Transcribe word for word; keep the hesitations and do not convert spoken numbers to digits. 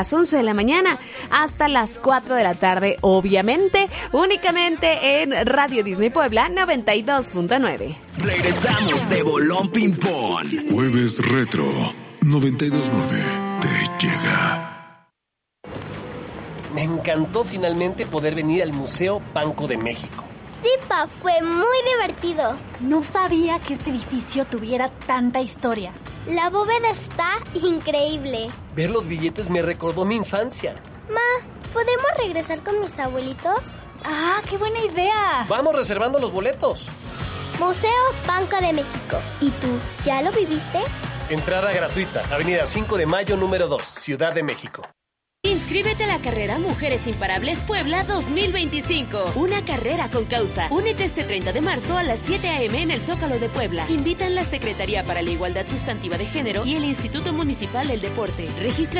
las once de la mañana hasta las cuatro de la tarde, obviamente, únicamente en Radio Disney Puebla noventa y dos punto nueve. Regresamos de Bolón Ping Pong. Jueves Retro noventa y dos punto nueve te llega. Me encantó finalmente poder venir al Museo Banco de México. Sí, pa, fue muy divertido. No sabía que este edificio tuviera tanta historia. La bóveda está increíble. Ver los billetes me recordó mi infancia. Ma, ¿podemos regresar con mis abuelitos? ¡Ah, qué buena idea! Vamos reservando los boletos. Museo Banco de México. ¿Y tú, ya lo viviste? Entrada gratuita, Avenida cinco de Mayo, número dos, Ciudad de México. Inscríbete a la carrera Mujeres Imparables Puebla dos mil veinticinco. Una carrera con causa. Únete este treinta de marzo a las siete a eme en el Zócalo de Puebla. Invitan la Secretaría para la Igualdad Sustantiva de Género y el Instituto Municipal del Deporte. Registra